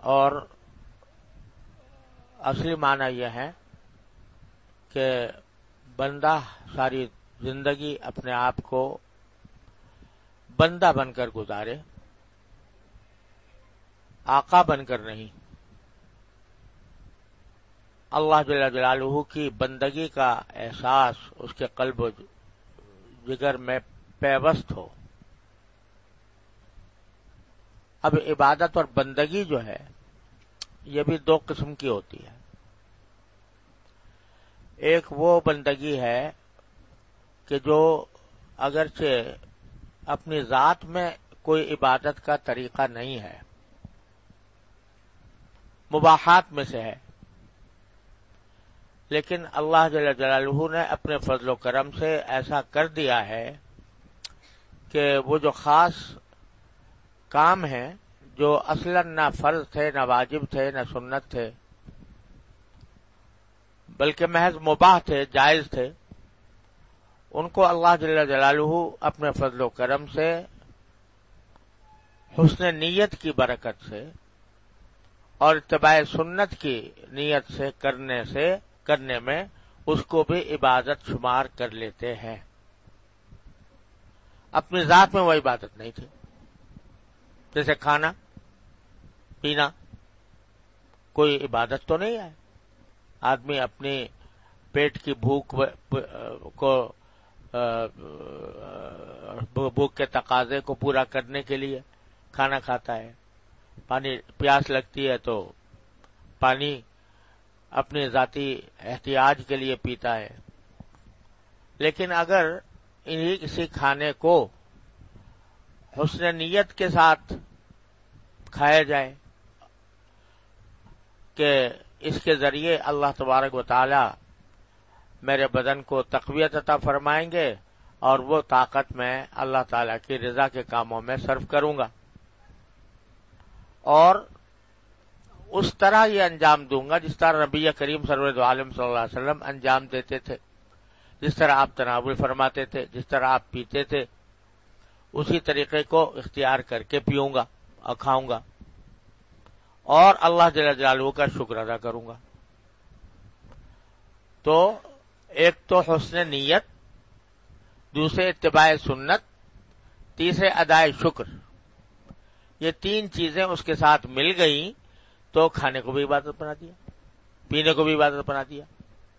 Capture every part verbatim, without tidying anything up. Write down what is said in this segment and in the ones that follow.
اور اصلی معنی یہ ہے کہ بندہ ساری زندگی اپنے آپ کو بندہ بن کر گزارے، آقا بن کر نہیں۔ اللہ جل جلالہ کی بندگی کا احساس اس کے قلب و جگر میں پیوست ہو۔ اب عبادت اور بندگی جو ہے یہ بھی دو قسم کی ہوتی ہے۔ ایک وہ بندگی ہے کہ جو اگرچہ اپنی ذات میں کوئی عبادت کا طریقہ نہیں ہے، مباحات میں سے ہے، لیکن اللہ جل جلالہ نے اپنے فضل و کرم سے ایسا کر دیا ہے کہ وہ جو خاص کام ہیں جو اصلاً نہ فرض تھے، نہ واجب تھے، نہ سنت تھے، بلکہ محض مباح تھے، جائز تھے، ان کو اللہ جل جلالہ اپنے فضل و کرم سے حسن نیت کی برکت سے اور اتباع سنت کی نیت سے کرنے سے کرنے میں اس کو بھی عبادت شمار کر لیتے ہیں۔ اپنی ذات میں وہ عبادت نہیں تھی، جیسے کھانا پینا کوئی عبادت تو نہیں ہے۔ آدمی اپنی پیٹ کی بھوک کو بھوک کے تقاضے کو پورا کرنے کے لیے کھانا کھاتا ہے، پانی پیاس لگتی ہے تو پانی اپنے ذاتی احتیاج کے لیے پیتا ہے۔ لیکن اگر انہی کسی کھانے کو حسن نیت کے ساتھ کھایا جائے کہ اس کے ذریعے اللہ تبارک و تعالی میرے بدن کو تقویت عطا فرمائیں گے اور وہ طاقت میں اللہ تعالی کی رضا کے کاموں میں صرف کروں گا، اور اس طرح یہ انجام دوں گا جس طرح نبی کریم سرور عالم صلی اللہ علیہ وسلم انجام دیتے تھے، جس طرح آپ تناول فرماتے تھے، جس طرح آپ پیتے تھے، اسی طریقے کو اختیار کر کے پیوں گا اور کھاؤں گا، اور اللہ جل جلالہ کا شکر ادا کروں گا۔ تو ایک تو حسن نیت، دوسرے اتباع سنت، تیسرے ادائے شکر، یہ تین چیزیں اس کے ساتھ مل گئیں تو کھانے کو بھی عبادت بنا دیا، پینے کو بھی عبادت بنا دیا۔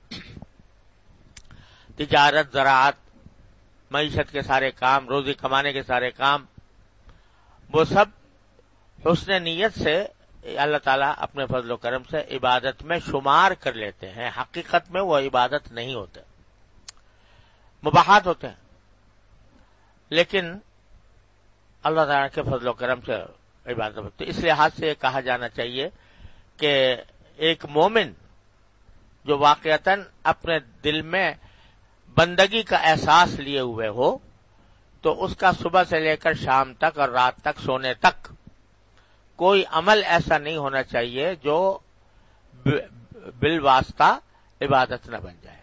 تجارت، زراعت، معیشت کے سارے کام، روزی کمانے کے سارے کام، وہ سب حسن نیت سے اللہ تعالیٰ اپنے فضل و کرم سے عبادت میں شمار کر لیتے ہیں۔ حقیقت میں وہ عبادت نہیں ہوتے، مباحات ہوتے ہیں، لیکن اللہ تعالیٰ کے فضل و کرم سے عبادت ہوتی ہے۔ اس لحاظ سے یہ کہا جانا چاہیے کہ ایک مومن جو واقعتاً اپنے دل میں بندگی کا احساس لیے ہوئے ہو تو اس کا صبح سے لے کر شام تک اور رات تک سونے تک کوئی عمل ایسا نہیں ہونا چاہیے جو بالواسطہ عبادت نہ بن جائے۔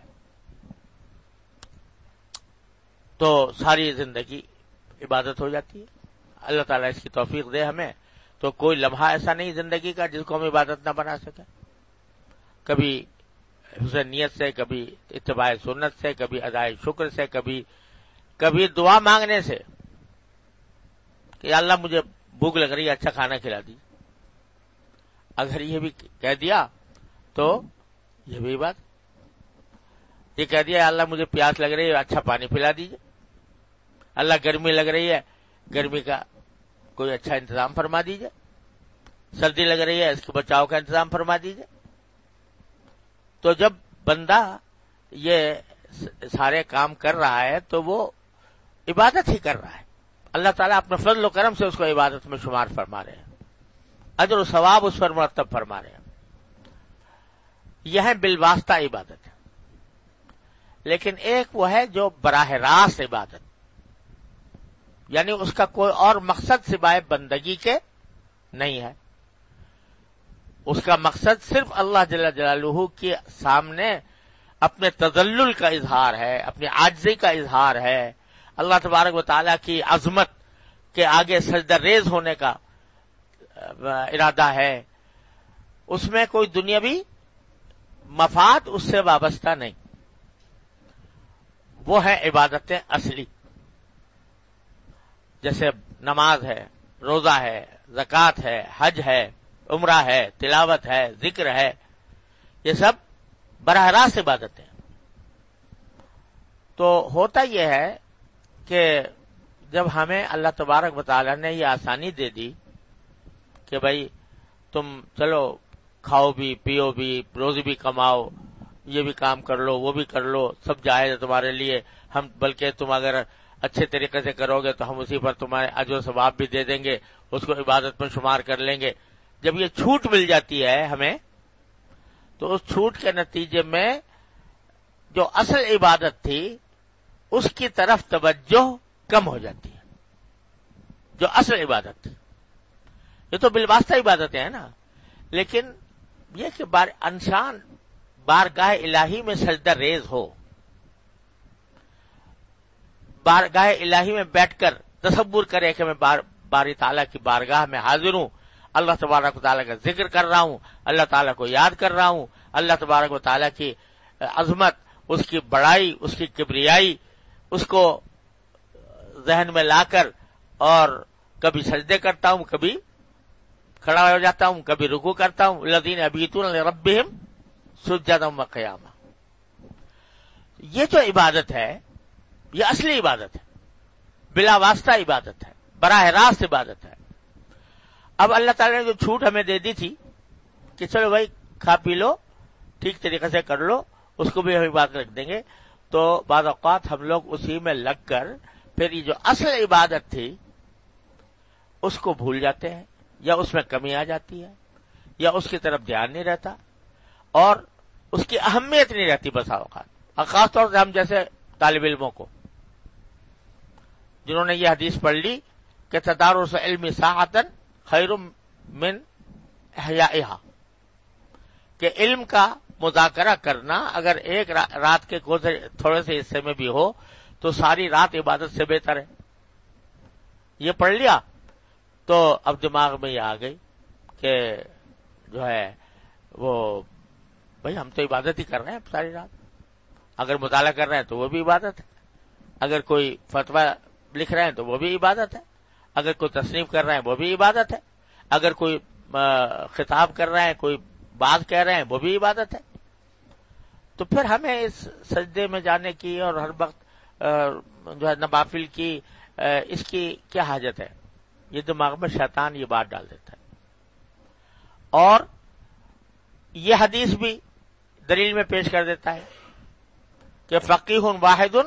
تو ساری زندگی عبادت ہو جاتی ہے۔ اللہ تعالیٰ اس کی توفیق دے ہمیں، تو کوئی لمحہ ایسا نہیں زندگی کا جس کو ہم عبادت نہ بنا سکیں، کبھی حسن نیت سے، کبھی اتباع سنت سے، کبھی ادائے شکر سے، کبھی کبھی دعا مانگنے سے کہ یا اللہ مجھے بھوک لگ رہی ہے، اچھا کھانا کھلا دی۔ اگر یہ بھی کہہ دیا تو یہ بھی بات، یہ کہہ دیا اللہ مجھے پیاس لگ رہی ہے، اچھا پانی پلا دیجیے۔ اللہ گرمی لگ رہی ہے، گرمی کا کوئی اچھا انتظام فرما دیجیے۔ سردی لگ رہی ہے، اس کے بچاؤ کا انتظام فرما دیجیے۔ تو جب بندہ یہ سارے کام کر رہا ہے تو وہ عبادت ہی کر رہا ہے۔ اللہ تعالیٰ اپنے فضل و کرم سے اس کو عبادت میں شمار فرما رہے ہیں، اجر و ثواب اس پر مرتب فرما رہے ہیں۔ یہ بالواسطہ عبادت ہے۔ لیکن ایک وہ ہے جو براہ راست عبادت، یعنی اس کا کوئی اور مقصد سوائے بندگی کے نہیں ہے، اس کا مقصد صرف اللہ جل جلالہ کے سامنے اپنے تذلل کا اظہار ہے، اپنی عاجزی کا اظہار ہے، اللہ تبارک و تعالیٰ کی عظمت کے آگے سجدہ ریز ہونے کا ارادہ ہے، اس میں کوئی دنیاوی مفاد اس سے وابستہ نہیں، وہ ہے عبادتیں اصلی، جیسے نماز ہے، روزہ ہے، زکوٰۃ ہے، حج ہے، عمرہ ہے، تلاوت ہے، ذکر ہے، یہ سب براہ راست عبادتیں ہیں۔ تو ہوتا یہ ہے کہ جب ہمیں اللہ تبارک و تعالی نے یہ آسانی دے دی کہ بھائی تم چلو کھاؤ بھی، پیو بھی، روزی بھی کماؤ، یہ بھی کام کر لو، وہ بھی کر لو، سب جائز ہے تمہارے لیے، ہم بلکہ تم اگر اچھے طریقے سے کرو گے تو ہم اسی پر تمہارے اجر و ثواب بھی دے دیں گے، اس کو عبادت میں شمار کر لیں گے۔ جب یہ چھوٹ مل جاتی ہے ہمیں تو اس چھوٹ کے نتیجے میں جو اصل عبادت تھی اس کی طرف توجہ کم ہو جاتی ہے، جو اصل عبادت تھی۔ یہ تو بالواسطہ عبادتیں ہیں نا، لیکن یہ کہ بار انسان بارگاہ الہی میں سجدہ ریز ہو، بارگاہ الہی میں بیٹھ کر تصور کرے کہ میں بار باری تعالیٰ کی بارگاہ میں حاضر ہوں، اللہ تبارک و تعالیٰ کا ذکر کر رہا ہوں، اللہ تعالیٰ کو یاد کر رہا ہوں، اللہ تبارک و تعالیٰ کی عظمت، اس کی بڑائی، اس کی کبریائی، اس کو ذہن میں لا کر اور کبھی سجدے کرتا ہوں، کبھی کھڑا ہو جاتا ہوں، کبھی رکوع کرتا ہوں، الذین یبیتون لربہم سجدا وقیاما۔ یہ جو عبادت ہے یہ اصلی عبادت ہے، بلا واسطہ عبادت ہے، براہ راست عبادت ہے۔ اب اللہ تعالی نے جو چھوٹ ہمیں دے دی تھی کہ چلو بھائی کھا پی لو، ٹھیک طریقے سے کر لو، اس کو بھی ہم عبادت رکھ دیں گے، تو بعض اوقات ہم لوگ اسی میں لگ کر پھر یہ جو اصل عبادت تھی اس کو بھول جاتے ہیں، یا اس میں کمی آ جاتی ہے، یا اس کی طرف دھیان نہیں رہتا، اور اس کی اہمیت نہیں رہتی بسا اوقات۔ اور خاص طور سے ہم جیسے طالب علموں کو جنہوں نے یہ حدیث پڑھ لی کہ تدارس علم ساعۃ خیر من احیائها، کہ علم کا مذاکرہ کرنا اگر ایک رات کے تھوڑے سے حصے میں بھی ہو تو ساری رات عبادت سے بہتر ہے۔ یہ پڑھ لیا تو اب دماغ میں یہ آ گئی کہ جو ہے وہ بھائی ہم تو عبادت ہی کر رہے ہیں ساری رات، اگر مطالعہ کر رہے ہیں تو وہ بھی عبادت ہے، اگر کوئی فتویٰ لکھ رہے ہیں تو وہ بھی عبادت ہے، اگر کوئی تصنیف کر رہے ہیں وہ بھی عبادت ہے، اگر کوئی خطاب کر رہے ہیں، کوئی بات کہہ رہے ہیں وہ بھی عبادت ہے۔ تو پھر ہمیں اس سجدے میں جانے کی اور ہر وقت جو ہے نوافل کی اس کی کیا حاجت ہے؟ یہ دماغ میں شیطان یہ بات ڈال دیتا ہے۔ اور یہ حدیث بھی دلیل میں پیش کر دیتا ہے کہ فقیہ واحد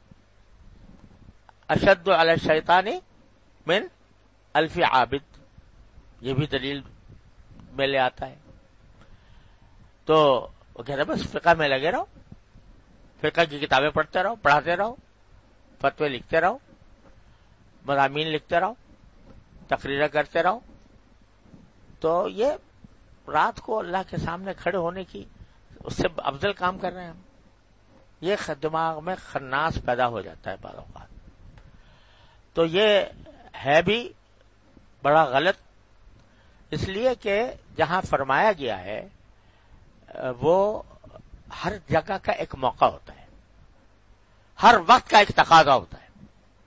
اشد علی الشیطان من الف عابد، یہ بھی دلیل میں لے آتا ہے۔ تو وہ کہہ رہے بس فقہ میں لگے رہو، فقہ کی کتابیں پڑھتے رہو، پڑھاتے رہو، فتوے لکھتے رہو، مضامین لکھتے رہو، تقریریں کرتے رہو، تو یہ رات کو اللہ کے سامنے کھڑے ہونے کی اس سے افضل کام کر رہے ہیں ہم۔ یہ دماغ میں خناس پیدا ہو جاتا ہے بعض اوقات، تو یہ ہے بھی بڑا غلط، اس لیے کہ جہاں فرمایا گیا ہے وہ ہر جگہ کا ایک موقع ہوتا ہے، ہر وقت کا ایک تقاضا ہوتا ہے۔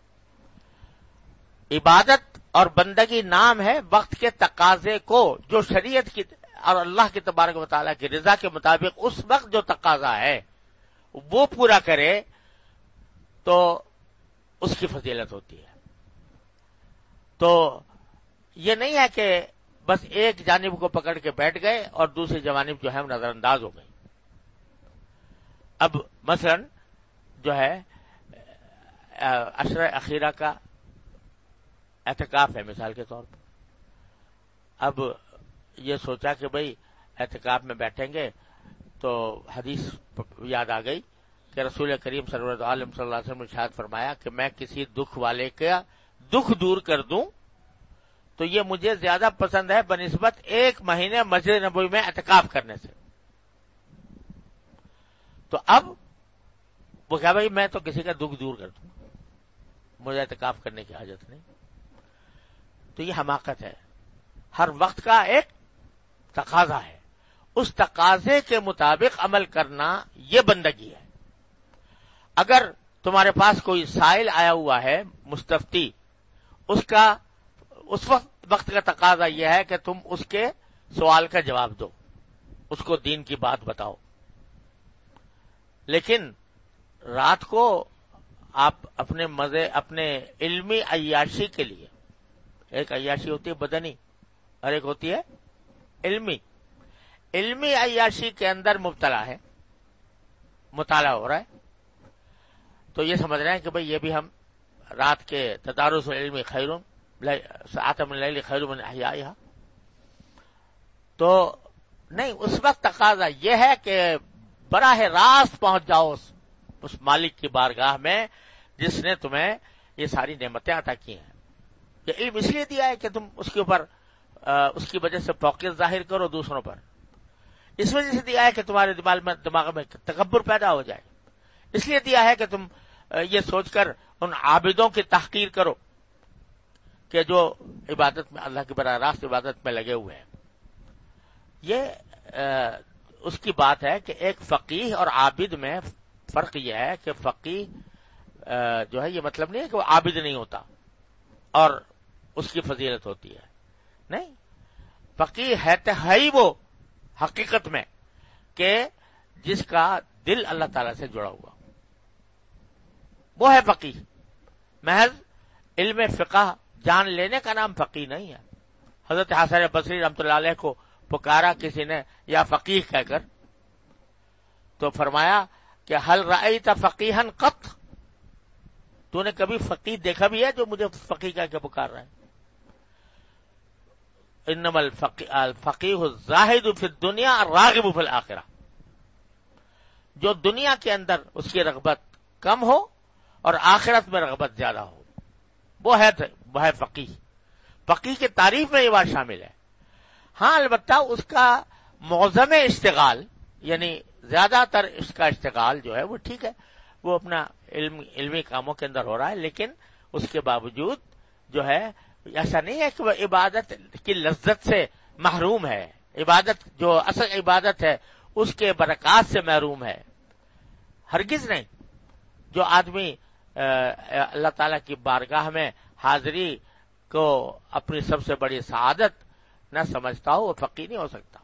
عبادت اور بندگی نام ہے وقت کے تقاضے کو، جو شریعت کی اور اللہ کی تبارک و تعالیٰ کی رضا کے مطابق اس وقت جو تقاضا ہے وہ پورا کرے تو اس کی فضیلت ہوتی ہے۔ تو یہ نہیں ہے کہ بس ایک جانب کو پکڑ کے بیٹھ گئے اور دوسری جانب جو ہے نظر انداز ہو گئی۔ اب مثلا جو ہے عشرہ اخیرہ کا اعتکاف ہے مثال کے طور پر، اب یہ سوچا کہ بھئی اعتکاف میں بیٹھیں گے تو حدیث یاد آ گئی کہ رسول کریم صلی اللہ علیہ وسلم نے ارشاد فرمایا کہ میں کسی دکھ والے کا دکھ دور کر دوں تو یہ مجھے زیادہ پسند ہے بنسبت ایک مہینے مسجد نبوی میں اعتکاف کرنے سے۔ تو اب وہ کہا بھائی میں تو کسی کا دکھ دور کر دوں، مجھے اعتکاف کرنے کی حاجت نہیں۔ تو یہ حماقت ہے، ہر وقت کا ایک تقاضا ہے، اس تقاضے کے مطابق عمل کرنا یہ بندگی ہے. اگر تمہارے پاس کوئی سائل آیا ہوا ہے مستفتی، اس کا اس وقت وقت کا تقاضا یہ ہے کہ تم اس کے سوال کا جواب دو، اس کو دین کی بات بتاؤ. لیکن رات کو آپ اپنے مزے اپنے علمی عیاشی کے لیے، ایک عیاشی ہوتی ہے بدنی اور ایک ہوتی ہے علمی، علمی عیاشی کے اندر مبتلا ہے، مطالعہ ہو رہا ہے، تو یہ سمجھ رہے ہیں کہ بھئی یہ بھی ہم رات کے تدارس العلم خیر ساعۃ من اللیل خیر من احیائها، تو نہیں، اس وقت تقاضا یہ ہے کہ براہ راست پہنچ جاؤ اس مالک کی بارگاہ میں جس نے تمہیں یہ ساری نعمتیں عطا کی ہیں. یہ علم اس لیے دیا ہے کہ تم اس کے اوپر اس کی وجہ سے فوقیت ظاہر کرو دوسروں پر، اس وجہ سے دیا ہے کہ تمہارے دماغ میں دماغ میں تکبر پیدا ہو جائے، اس لیے دیا ہے کہ تم یہ سوچ کر ان عابدوں کی تحقیر کرو کہ جو عبادت میں اللہ کی براہ راست عبادت میں لگے ہوئے ہیں. یہ اس کی بات ہے کہ ایک فقیہ اور عابد میں فرق یہ ہے کہ فقیہ جو ہے یہ مطلب نہیں ہے کہ وہ عابد نہیں ہوتا اور اس کی فضیلت ہوتی ہے، نہیں، فقیہ ہے تو ہے ہی وہ حقیقت میں کہ جس کا دل اللہ تعالی سے جڑا ہوا، وہ ہے فقیہ. محض علم فقہ جان لینے کا نام فقیہ نہیں ہے. حضرت حسن بصری رحمۃ اللہ علیہ کو پکارا کسی نے یا فقیہ کہہ کر، تو فرمایا کہ حل رأیت فقیہا قط، تو نے کبھی فقیہ دیکھا بھی ہے جو مجھے فقیہ کہہ کے پکار رہا ہے؟ انما الفقیہ الزاہد فی الدنیا الراغب فی الآخرہ، جو دنیا کے اندر اس کی رغبت کم ہو اور آخرت میں رغبت زیادہ ہو، وہ ہے وہ ہے فقیہ. فقیہ کی تعریف میں یہ بات شامل ہے. ہاں البتہ اس کا معظم اشتغال، یعنی زیادہ تر اس کا اشتغال جو ہے وہ ٹھیک ہے، وہ اپنا علم علمی کاموں کے اندر ہو رہا ہے، لیکن اس کے باوجود جو ہے ایسا نہیں ہے کہ وہ عبادت کی لذت سے محروم ہے، عبادت جو اصل عبادت ہے اس کے برکات سے محروم ہے، ہرگز نہیں. جو آدمی اللہ تعالیٰ کی بارگاہ میں حاضری کو اپنی سب سے بڑی سعادت نہ سمجھتا ہو وہ فقیہ نہیں ہو سکتا.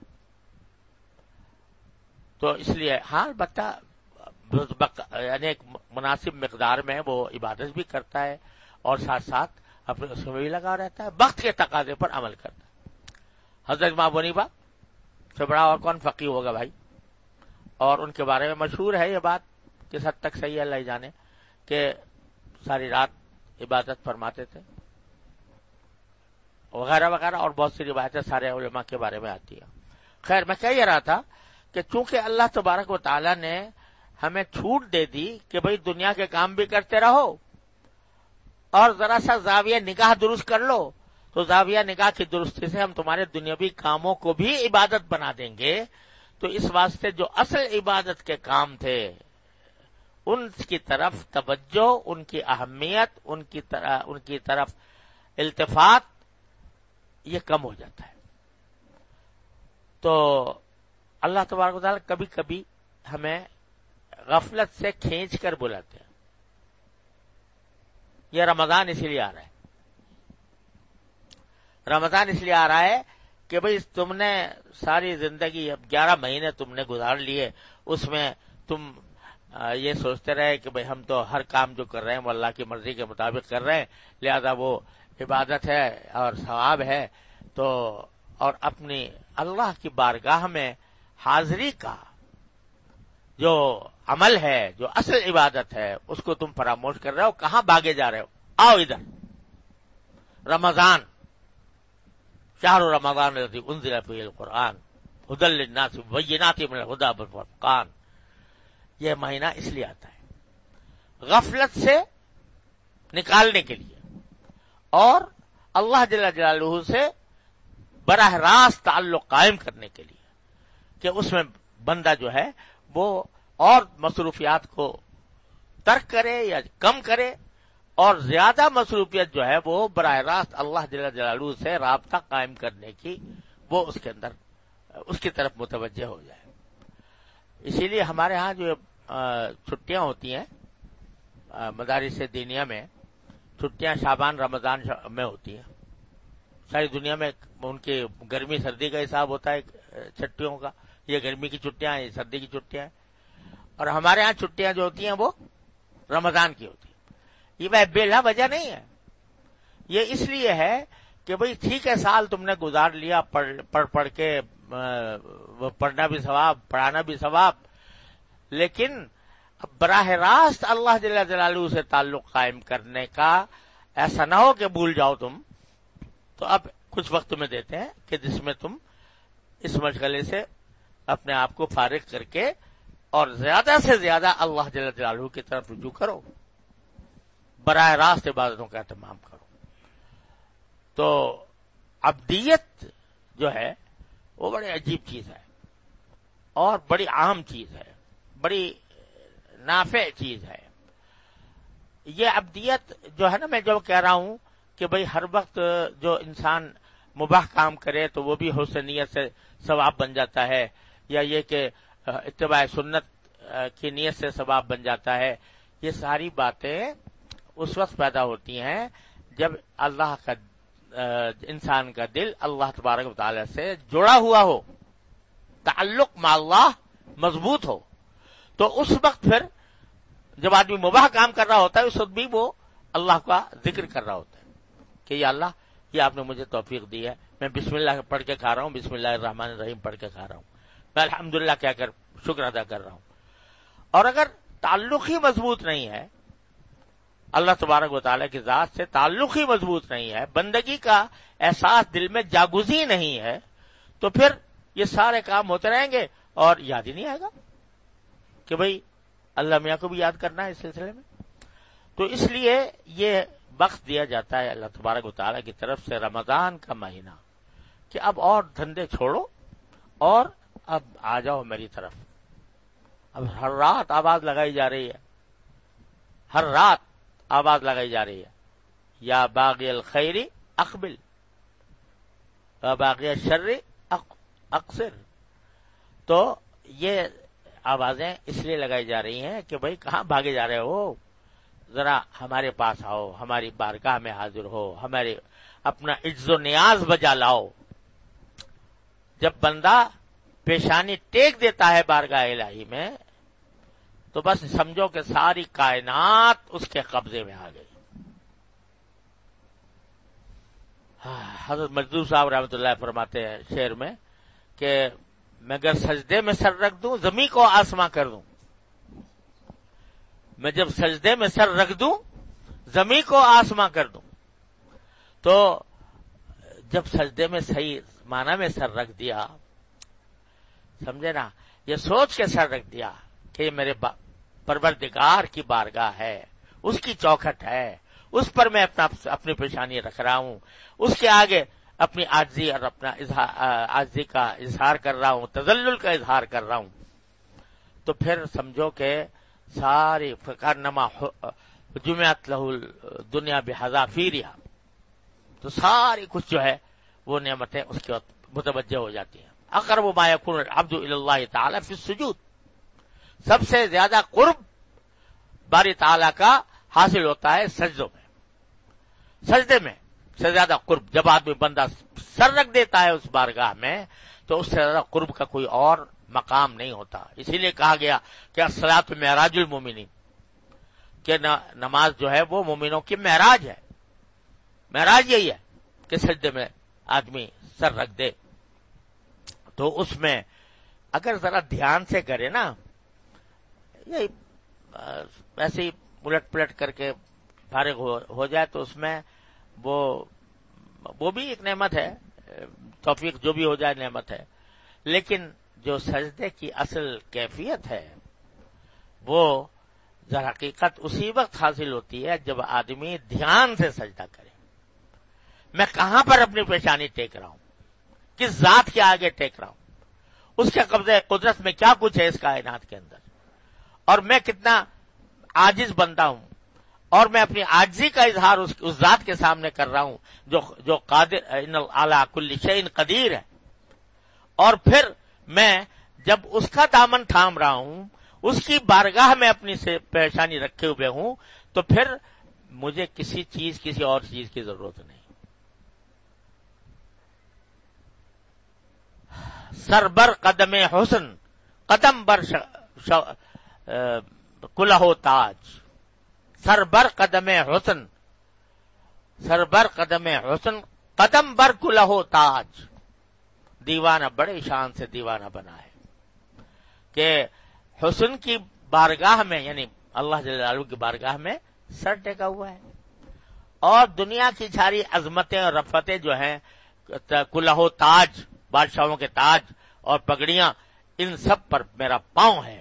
تو اس لیے ہاں البتہ یعنی ایک مناسب مقدار میں وہ عبادت بھی کرتا ہے اور ساتھ ساتھ اپنے اس میں بھی لگا رہتا ہے، وقت کے تقاضے پر عمل کرتا ہے. حضرت امام ابو حنیفہ سے بڑا اور کون فقیہ ہوگا بھائی؟ اور ان کے بارے میں مشہور ہے یہ بات، کس حد تک صحیح اللہ ہی جانے، کہ ساری رات عبادت فرماتے تھے وغیرہ وغیرہ، اور بہت سی روایتیں سارے علماء کے بارے میں آتی ہیں. خیر میں کہہ یہ رہا تھا کہ چونکہ اللہ تبارک و تعالی نے ہمیں چھوٹ دے دی کہ بھئی دنیا کے کام بھی کرتے رہو اور ذرا سا زاویہ نگاہ درست کر لو، تو زاویہ نگاہ کی درستی سے ہم تمہارے دنیاوی کاموں کو بھی عبادت بنا دیں گے. تو اس واسطے جو اصل عبادت کے کام تھے ان کی طرف توجہ، ان کی اہمیت، ان کی طرف ان کی طرف التفات یہ کم ہو جاتا ہے. تو اللہ تبارک و تعالیٰ کبھی کبھی ہمیں غفلت سے کھینچ کر بلاتے ہیں. یہ رمضان اس لیے آ رہا ہے، رمضان اس لیے آ رہا ہے کہ بھئی تم نے ساری زندگی اب گیارہ مہینے تم نے گزار لیے، اس میں تم یہ سوچتے رہے کہ بھئی ہم تو ہر کام جو کر رہے ہیں وہ اللہ کی مرضی کے مطابق کر رہے ہیں، لہذا وہ عبادت ہے اور ثواب ہے. تو اور اپنی اللہ کی بارگاہ میں حاضری کا جو عمل ہے، جو اصل عبادت ہے، اس کو تم فراموش کر رہے ہو. کہاں بھاگے جا رہے ہو؟ آؤ ادھر. رمضان شہر رمضان الذی انزل فیہ القرآن ھدی للناس وبینات من الھدی والفرقان، یہ مہینہ اس لیے آتا ہے غفلت سے نکالنے کے لیے اور اللہ جل جلالہ سے براہ راست تعلق قائم کرنے کے لیے، کہ اس میں بندہ جو ہے وہ اور مصروفیات کو ترک کرے یا کم کرے، اور زیادہ مصروفیت جو ہے وہ براہ راست اللہ جل جلالہ سے رابطہ قائم کرنے کی وہ اس کے اندر اس کی طرف متوجہ ہو جائے. اسی لیے ہمارے ہاں جو چھٹیاں ہوتی ہیں مدارس دینیہ میں، چھٹیاں شعبان رمضان میں ہوتی ہیں. ساری دنیا میں ان کی گرمی سردی کا حساب ہوتا ہے چھٹیوں کا، یہ گرمی کی چھٹیاں، یہ سردی کی چھٹیاں ہیں. اور ہمارے ہاں چھٹیاں جو ہوتی ہیں وہ رمضان کی ہوتی ہیں. یہ بھائی بلا وجہ نہیں ہے، یہ اس لیے ہے کہ بھئی ٹھیک ہے سال تم نے گزار لیا پڑھ پڑھ پڑھ کے، پڑھنا بھی ثواب، پڑھانا بھی ثواب، لیکن براہ راست اللہ جل جلالہ سے تعلق قائم کرنے کا ایسا نہ ہو کہ بھول جاؤ تم. تو اب کچھ وقت میں دیتے ہیں کہ جس میں تم اس مشغلے سے اپنے آپ کو فارغ کر کے اور زیادہ سے زیادہ اللہ جل جلالہ کی طرف رجوع کرو، براہ راست عبادتوں کا اہتمام کرو. تو عبدیت جو ہے وہ بڑی عجیب چیز ہے اور بڑی عام چیز ہے، بڑی نافع چیز ہے. یہ عبدیت جو ہے نا، میں جو کہہ رہا ہوں کہ بھئی ہر وقت جو انسان مباح کام کرے تو وہ بھی حسن نیت سے ثواب بن جاتا ہے، یا یہ کہ اتباع سنت کی نیت سے ثواب بن جاتا ہے، یہ ساری باتیں اس وقت پیدا ہوتی ہیں جب اللہ کا انسان کا دل اللہ تبارک و تعالی سے جڑا ہوا ہو، تعلق مع اللہ مضبوط ہو. تو اس وقت پھر جب آدمی مباح کام کر رہا ہوتا ہے اس وقت بھی وہ اللہ کا ذکر کر رہا ہوتا ہے کہ یا اللہ یہ آپ نے مجھے توفیق دی ہے، میں بسم اللہ پڑھ کے کھا رہا ہوں، بسم اللہ الرحمن الرحیم پڑھ کے کھا رہا ہوں، میں الحمدللہ کہہ کر شکر ادا کر رہا ہوں. اور اگر تعلق ہی مضبوط نہیں ہے، اللہ تبارک و تعالیٰ کی ذات سے تعلق ہی مضبوط نہیں ہے، بندگی کا احساس دل میں جاگزی نہیں ہے، تو پھر یہ سارے کام ہوتے رہیں گے اور یاد ہی نہیں آئے گا کہ بھئی اللہ میاں کو بھی یاد کرنا ہے اس سلسلے میں. تو اس لیے یہ وقت دیا جاتا ہے اللہ تبارک و تعالیٰ کی طرف سے رمضان کا مہینہ کہ اب اور دھندے چھوڑو اور اب آ جاؤ میری طرف. اب ہر رات آواز لگائی جا رہی ہے، ہر رات آواز لگائی جا رہی ہے، یا باغی الخیر اقبل یا باغی الشر اقصر. تو یہ آوازیں اس لیے لگائی جا رہی ہیں کہ بھئی کہاں بھاگے جا رہے ہو، ذرا ہمارے پاس آؤ، ہماری بارگاہ میں حاضر ہو، ہمارے اپنا عجز و نیاز بجا لاؤ. جب بندہ پیشانی ٹیک دیتا ہے بارگاہ الہی میں تو بس سمجھو کہ ساری کائنات اس کے قبضے میں آ گئی. حضرت مجدور صاحب رحمۃ اللہ فرماتے ہیں شعر میں کہ میں اگر سجدے میں سر رکھ دوں زمین کو آسماں کر دوں، میں جب سجدے میں سر رکھ دوں زمین کو آسماں کر دوں. تو جب سجدے میں صحیح معنی میں سر رکھ دیا، سمجھے نا، یہ سوچ کے سر رکھ دیا کہ یہ میرے پروردگار کی بارگاہ ہے، اس کی چوکھٹ ہے، اس پر میں اپنا اپنی پیشانی رکھ رہا ہوں، اس کے آگے اپنی عاجزی اور اپنا عاجزی کا اظہار کر رہا ہوں، تذلل کا اظہار کر رہا ہوں. تو پھر سمجھو کہ ساری فکرنما جمعت لہ دنیا بحذافیرہا، تو ساری کچھ جو ہے وہ نعمتیں اس کے متوجہ ہو جاتی ہیں. اقرب ما یکون العبد الی اللہ تعالی فی السجود، سب سے زیادہ قرب باری تعالیٰ کا حاصل ہوتا ہے سجدوں میں. سجدے میں سے زیادہ قرب جب آدمی بندہ سر رکھ دیتا ہے اس بارگاہ میں تو اس سے زیادہ قرب کا کوئی اور مقام نہیں ہوتا. اسی لیے کہا گیا کہ الصلاۃ معراج المومنین، کہ نماز جو ہے وہ مومنوں کی معراج ہے. معراج یہی ہے کہ سجدے میں آدمی سر رکھ دے. تو اس میں اگر ذرا دھیان سے کرے نا، یہ ایسے ہی الٹ پلٹ کر کے فارغ ہو, ہو جائے تو اس میں وہ وہ بھی ایک نعمت ہے، توفیق جو بھی ہو جائے نعمت ہے. لیکن جو سجدے کی اصل کیفیت ہے وہ ذرا حقیقت اسی وقت حاصل ہوتی ہے جب آدمی دھیان سے سجدہ کرے. میں کہاں پر اپنی پیشانی ٹیک رہا ہوں، کس ذات کے آگے ٹیک رہا ہوں، اس کے قبضے قدرت میں کیا کچھ ہے اس کائنات کے اندر، اور میں کتنا عاجز بندہ ہوں، اور میں اپنی عاجزی کا اظہار اس, اس ذات کے سامنے کر رہا ہوں جو جو قادر ان علی کل شیء قدیر ہے. اور پھر میں جب اس کا دامن تھام رہا ہوں، اس کی بارگاہ میں اپنی سے پیشانی رکھے ہوئے ہوں، تو پھر مجھے کسی چیز کسی اور چیز کی ضرورت نہیں۔ سربر قدم حسن قدم بر ش... ش... کلہ و تاج، سربر قدم حسن سربر قدم حسن قدم بر کلہ و تاج، دیوانہ بڑے شان سے دیوانہ بنا ہے کہ حسن کی بارگاہ میں، یعنی اللہ جل جلالہ کی بارگاہ میں سر ٹیکا ہوا ہے، اور دنیا کی ساری عظمتیں اور رفتیں جو ہیں، کلہ و تاج، بادشاہوں کے تاج اور پگڑیاں، ان سب پر میرا پاؤں ہے۔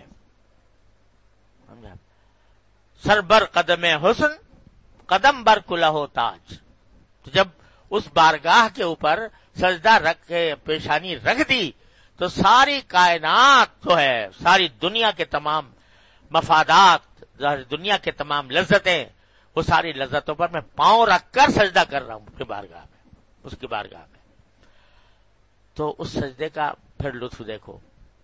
سربر قدم حسن قدم بر کلہ و تاج، تو جب اس بارگاہ کے اوپر سجدہ رکھ کے پیشانی رکھ دی تو ساری کائنات جو ہے، ساری دنیا کے تمام مفادات، دنیا کے تمام لذتیں، وہ ساری لذتوں پر میں پاؤں رکھ کر سجدہ کر رہا ہوں اس کی بارگاہ میں اس کی بارگاہ میں تو اس سجدے کا پھر لطف دیکھو۔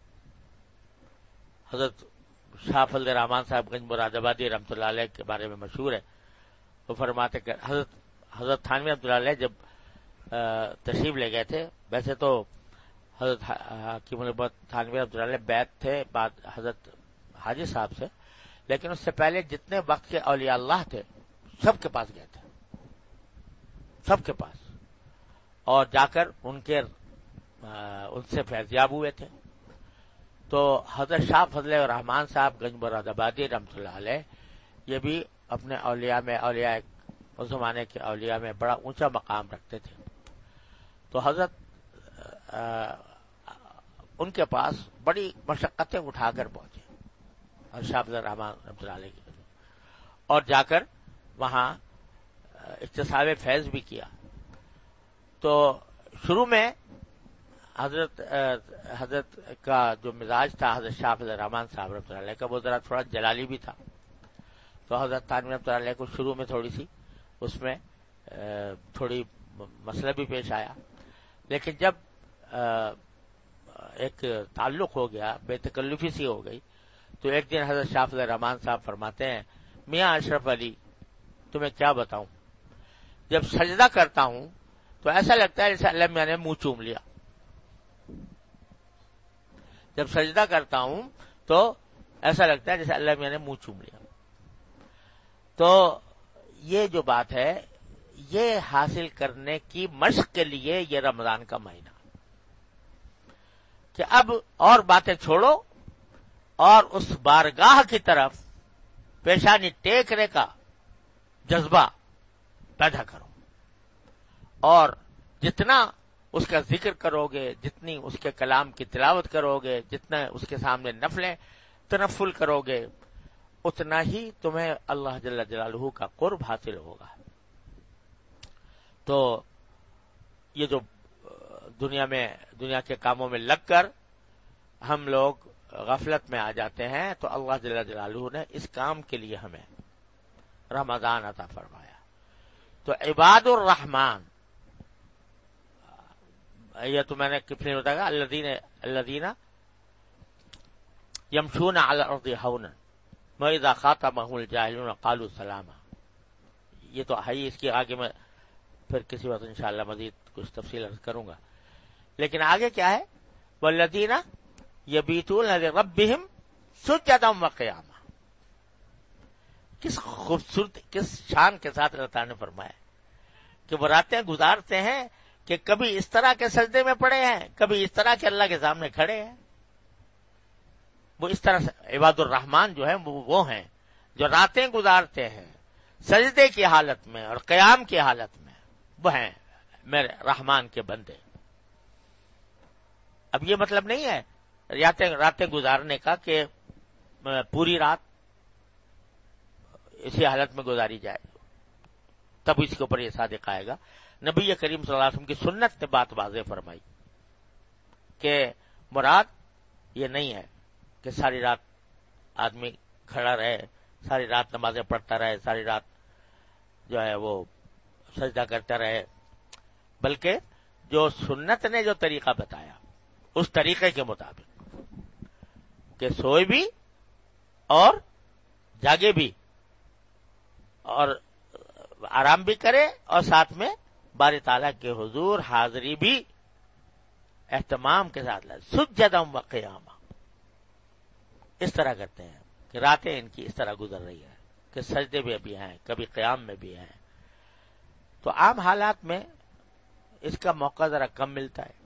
حضرت شاہ فضل الرحمان صاحب گنج مراد آبادی رحمۃ اللہ علیہ کے بارے میں مشہور ہے، وہ فرماتے کہ حضرت حضرت تھانوی رحمۃ اللہ علیہ جب تشریف لے گئے تھے، ویسے تو حضرت حکیم الامت تھانوی رحمۃ اللہ علیہ بیعت تھے بعد حضرت حاجی صاحب سے، لیکن اس سے پہلے جتنے وقت کے اولیاء اللہ تھے سب کے پاس گئے تھے، سب کے پاس، اور جا کر ان کے ان سے فیضیاب ہوئے تھے۔ تو حضرت شاہ فضل الرحمان صاحب گنج مراد آبادی رحمۃ اللہ علیہ یہ بھی اپنے اولیاء میں اولیاء اس زمانے کے اولیاء میں بڑا اونچا مقام رکھتے تھے۔ تو حضرت ان کے پاس بڑی مشقتیں اٹھا کر پہنچے اور شاہ فضل الرحمان رحمۃ اللہ علیہ کی، اور جا کر وہاں اکتساب فیض بھی کیا۔ تو شروع میں حضرت حضرت کا جو مزاج تھا حضرت شاہ فضل الرحمان صاحب رحمۃ اللہ علیہ کا، وہ ذرا تھوڑا جلالی بھی تھا، تو حضرت تھانوی رحمۃ اللہ علیہ کو شروع میں تھوڑی سی اس میں تھوڑی مسئلہ بھی پیش آیا، لیکن جب ایک تعلق ہو گیا، بے تکلفی سی ہو گئی، تو ایک دن حضرت شاہ فضل الرحمان صاحب فرماتے ہیں، میاں اشرف علی تمہیں کیا بتاؤں، جب سجدہ کرتا ہوں تو ایسا لگتا ہے جیسے اللہ میاں نے منہ چوم لیا، جب سجدہ کرتا ہوں تو ایسا لگتا ہے جیسے اللہ میاں نے منہ چوم لیا۔ تو یہ جو بات ہے، یہ حاصل کرنے کی مشق کے لیے یہ رمضان کا مہینہ، کہ اب اور باتیں چھوڑو اور اس بارگاہ کی طرف پیشانی ٹیکنے کا جذبہ پیدا کرو، اور جتنا اس کا ذکر کرو گے، جتنی اس کے کلام کی تلاوت کرو گے، جتنا اس کے سامنے نفلیں تنفل کرو گے، اتنا ہی تمہیں اللہ جل جلالہ کا قرب حاصل ہوگا۔ تو یہ جو دنیا میں دنیا کے کاموں میں لگ کر ہم لوگ غفلت میں آ جاتے ہیں، تو اللہ جل جلالہ نے اس کام کے لیے ہمیں رمضان عطا فرمایا۔ تو عباد الرحمن، یہ تو میں نے کتنے بتایا، الذین الذین یمشون علی الارض ہونا واذا خاطبهم الجاہلون قالوا سلاما، یہ تو ہے، اس کی آگے میں پھر کسی وقت انشاءاللہ مزید کچھ تفصیل عرض کروں گا، لیکن آگے کیا ہے، والذین یبیتون لربہم سجدا وقیاما، کس خوبصورت کس شان کے ساتھ اللہ تعالیٰ نے فرمایا کہ وہ راتیں گزارتے ہیں کہ کبھی اس طرح کے سجدے میں پڑے ہیں، کبھی اس طرح کے اللہ کے سامنے کھڑے ہیں۔ وہ اس طرح سے عباد الرحمان جو ہیں وہ وہ ہیں جو راتیں گزارتے ہیں سجدے کی حالت میں اور قیام کی حالت میں، وہ ہیں میرے رحمان کے بندے۔ اب یہ مطلب نہیں ہے راتیں راتیں گزارنے کا کہ پوری رات اسی حالت میں گزاری جائے، تب اس کے اوپر یہ صادق آئے گا۔ نبی کریم صلی اللہ علیہ وسلم کی سنت نے بات واضح فرمائی کہ مراد یہ نہیں ہے کہ ساری رات آدمی کھڑا رہے، ساری رات نمازیں پڑھتا رہے، ساری رات جو ہے وہ سجدہ کرتا رہے، بلکہ جو سنت نے جو طریقہ بتایا اس طریقے کے مطابق کہ سوئے بھی اور جاگے بھی اور آرام بھی کرے اور ساتھ میں باری تعالیٰ کے حضور حاضری بھی اہتمام کے ساتھ لائے. سجدم و قیاما اس طرح کرتے ہیں کہ راتیں ان کی اس طرح گزر رہی ہے کہ سجدے بھی ابھی ہیں, کبھی قیام میں بھی ہیں. تو عام حالات میں اس کا موقع ذرا کم ملتا ہے.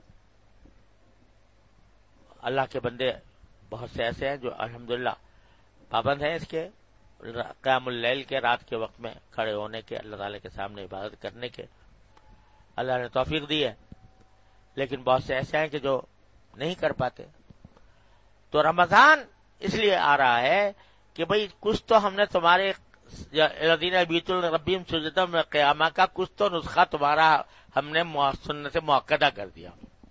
اللہ کے بندے بہت سے ایسے ہیں جو الحمدللہ پابند ہیں اس کے قیام اللیل کے, رات کے وقت میں کھڑے ہونے کے, اللہ تعالی کے سامنے عبادت کرنے کے اللہ نے توفیق دی ہے. لیکن بہت سے ایسے ہیں کہ جو نہیں کر پاتے. تو رمضان اس لیے آ رہا ہے کہ بھئی کچھ تو ہم نے تمہارے الذین یبیتون لربہم سجدا قیاما کا کچھ تو نسخہ تمہارا ہم نے سنت سے مؤکدہ کر دیا,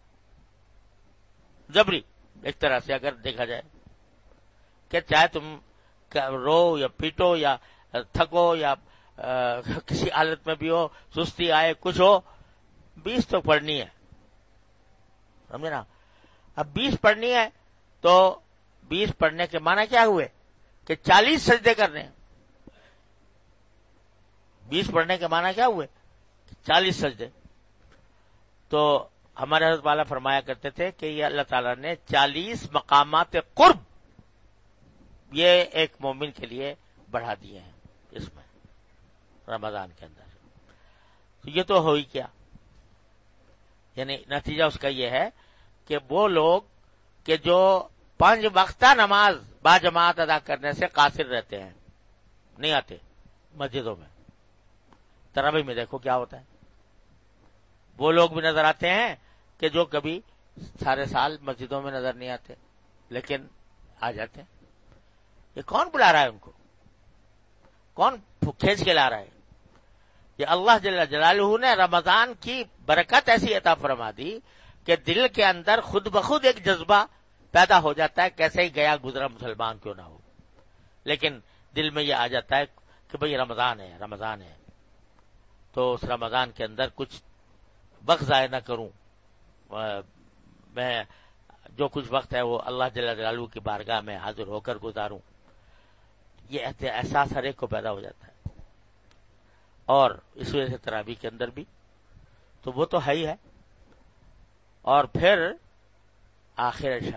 جبری ایک طرح سے اگر دیکھا جائے کہ چاہے تم رو یا پیٹو یا تھکو یا کسی حالت میں بھی ہو, سستی آئے, کچھ ہو, بیس تو پڑھنی ہے. سمجھے نا؟ اب بیس پڑھنی ہے تو بیس پڑھنے کے معنی کیا ہوئے کہ چالیس سجدے کرنے ہیں. بیس پڑھنے کے معنی کیا ہوئے؟ چالیس سجدے. تو ہمارے حضرت والا فرمایا کرتے تھے کہ یہ اللہ تعالیٰ نے چالیس مقامات قرب یہ ایک مومن کے لیے بڑھا دیے ہیں اس میں رمضان کے اندر. تو یہ تو ہو ہی کیا, یعنی نتیجہ اس کا یہ ہے کہ وہ لوگ کہ جو پانچ وقتہ نماز با جماعت ادا کرنے سے قاصر رہتے ہیں, نہیں آتے مسجدوں میں. تراویح میں دیکھو کیا ہوتا ہے. وہ لوگ بھی نظر آتے ہیں کہ جو کبھی سارے سال مسجدوں میں نظر نہیں آتے لیکن آ جاتے ہیں. یہ کون بلا رہا ہے ان کو؟ کون کھینچ کے لا رہا ہے؟ یہ اللہ جل جلالہ نے رمضان کی برکت ایسی عطا فرما دی کہ دل کے اندر خود بخود ایک جذبہ پیدا ہو جاتا ہے, کیسے ہی گیا گزرا مسلمان کیوں نہ ہو, لیکن دل میں یہ آ جاتا ہے کہ بھئی رمضان ہے رمضان ہے تو اس رمضان کے اندر کچھ وقت ضائع نہ کروں, میں جو کچھ وقت ہے وہ اللہ جل جلالہ کی بارگاہ میں حاضر ہو کر گزاروں. یہ احساس ہر ایک کو پیدا ہو جاتا ہے. اور اس وجہ سے تراویح کے اندر بھی تو وہ تو ہے ہی ہے. اور پھر آخر شب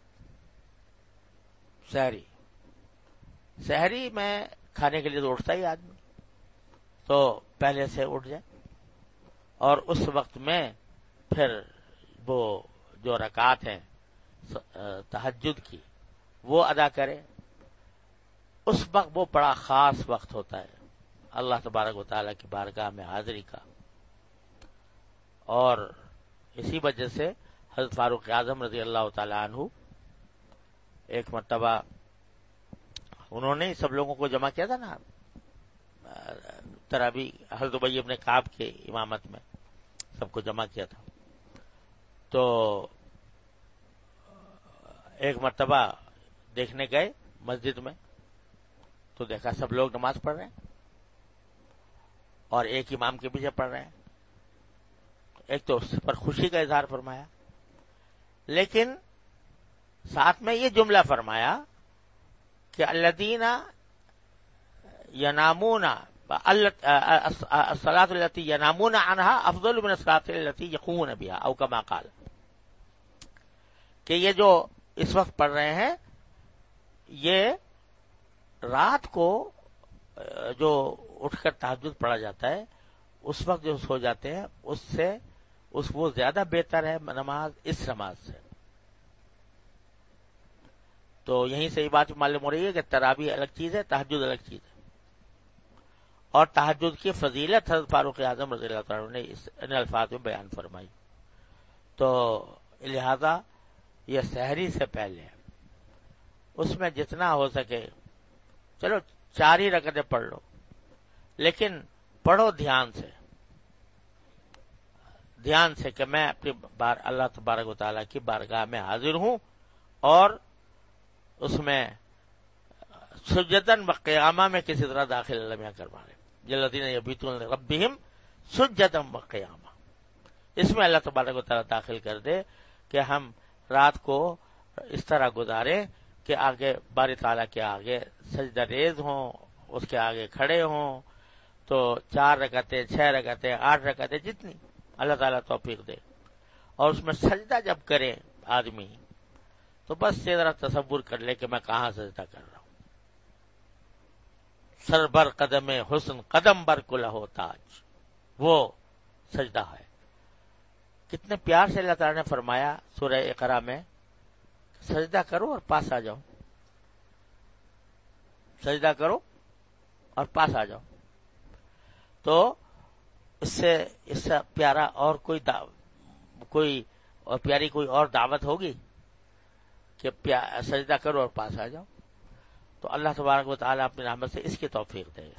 سحری, سحری میں کھانے کے لیے تو اٹھتا ہی آدمی, تو پہلے سے اٹھ جائے اور اس وقت میں پھر وہ جو رکعات ہیں تہجد کی وہ ادا کرے. اس وقت وہ بڑا خاص وقت ہوتا ہے اللہ تبارک و تعالیٰ کی بارگاہ میں حاضری کا. اور اسی وجہ سے حضرت فاروق اعظم رضی اللہ تعالی عنہ ایک مرتبہ انہوں نے سب لوگوں کو جمع کیا تھا نا تراویح, حضرت ابی بن کعب کے امامت میں سب کو جمع کیا تھا. تو ایک مرتبہ دیکھنے گئے مسجد میں تو دیکھا سب لوگ نماز پڑھ رہے ہیں اور ایک امام کے پیچھے پڑھ رہے ہیں. ایک تو اس پر خوشی کا اظہار فرمایا, لیکن ساتھ میں یہ جملہ فرمایا کہ الذین ینامون الصلاۃ التی ینامون عنہا افضل من الصلاۃ التی یقومون بها او کما قال, کہ یہ جو اس وقت پڑھ رہے ہیں یہ رات کو جو اٹھ کر تہجد پڑھا جاتا ہے اس وقت جو سو جاتے ہیں اس سے اس وہ زیادہ بہتر ہے نماز اس نماز سے. تو یہیں سے یہ بات معلوم ہو رہی ہے کہ تراویح الگ چیز ہے, تہجد الگ چیز ہے. اور تہجد کی فضیلت حضرت فاروق اعظم رضی اللہ تعالیٰ نے اس ان الفاظ میں بیان فرمائی. تو لہذا یہ سحری سے پہلے اس میں جتنا ہو سکے چلو چار ہی رکعتیں پڑھ لو, لیکن پڑھو دھیان سے, دھیان سے کہ میں اپنی بار اللہ تبارک و تعالیٰ کی بارگاہ میں حاضر ہوں اور اس میں سجدن و قیامہ میں کسی طرح داخل لمحہ کروا لے. الذین یبیتون لربہم سجدن و قیامہ, اس میں اللہ تبارک و تعالیٰ داخل کر دے کہ ہم رات کو اس طرح گزارے کہ آگے باری تعالیٰ کے آگے سجدہ ریز ہوں، اس کے آگے کھڑے ہوں، تو چار رکعتیں، چھ رکعتیں، آٹھ رکعتیں، جتنی اللہ تعالیٰ توفیق دے، اور اس میں سجدہ جب کرے آدمی تو بس یہ ذرا تصور کر لے کہ میں کہاں سجدہ کر رہا ہوں. سر بر قدم حسن قدم بر کلہ تاج، وہ سجدہ ہے. کتنے پیار سے اللہ تعالیٰ نے فرمایا سورہ اقرا میں، سجدہ کرو اور پاس آ جاؤ، سجدہ کرو اور پاس آ جاؤ. تو اس سے اس سے پیارا اور کوئی دا کوئی اور پیاری کوئی اور دعوت ہوگی کہ سجدہ کرو اور پاس آ جاؤ. تو اللہ تبارک و تعالیٰ اپنی رحمت سے اس کی توفیق دے.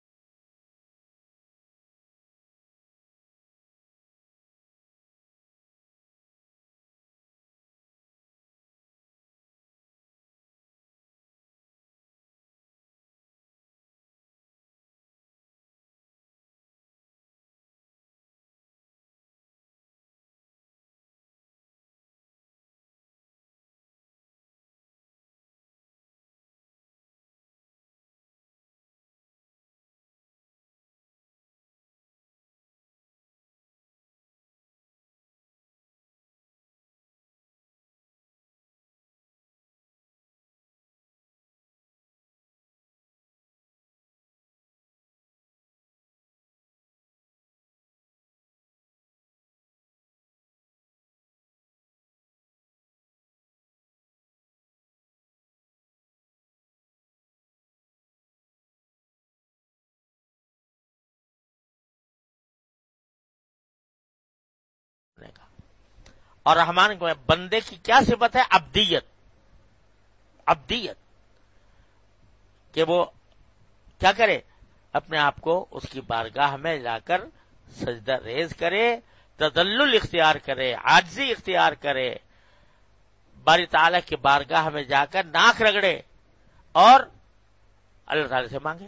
اور رحمان کو بندے کی کیا صفت ہے؟ عبدیت. عبدیت کہ وہ کیا کرے؟ اپنے آپ کو اس کی بارگاہ میں جا کر سجدہ ریز کرے، تذلل اختیار کرے، عاجزی اختیار کرے، باری تعالیٰ کی بارگاہ میں جا کر ناک رگڑے اور اللہ تعالیٰ سے مانگے،